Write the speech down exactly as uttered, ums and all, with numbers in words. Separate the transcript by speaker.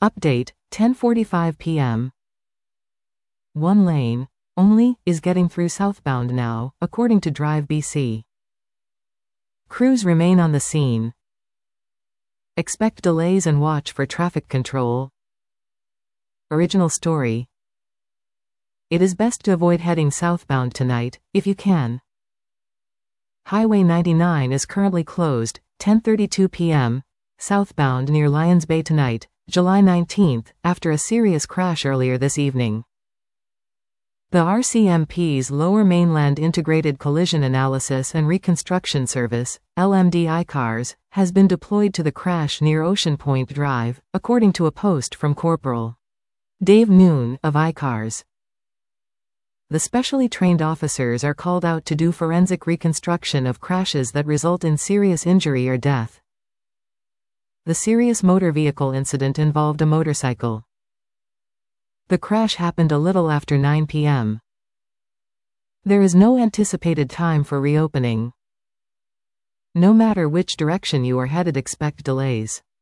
Speaker 1: Update, ten forty-five p m One lane, only, is getting through southbound now, according to Drive B C. Crews remain on the scene. Expect delays and watch for traffic control. Original story. It is best to avoid heading southbound tonight, if you can. Highway ninety-nine is currently closed, ten thirty-two p m, southbound near Lions Bay tonight, July nineteenth, after a serious crash earlier this evening. The R C M P's Lower Mainland Integrated Collision Analysis and Reconstruction Service, L M D I CARS, has been deployed to the crash near Ocean Point Drive, according to a post from Corporal Dave Noon of I CARS. The specially trained officers are called out to do forensic reconstruction of crashes that result in serious injury or death. The serious motor vehicle incident involved a motorcycle. The crash happened a little after nine p m There is no anticipated time for reopening. No matter which direction you are headed, expect delays.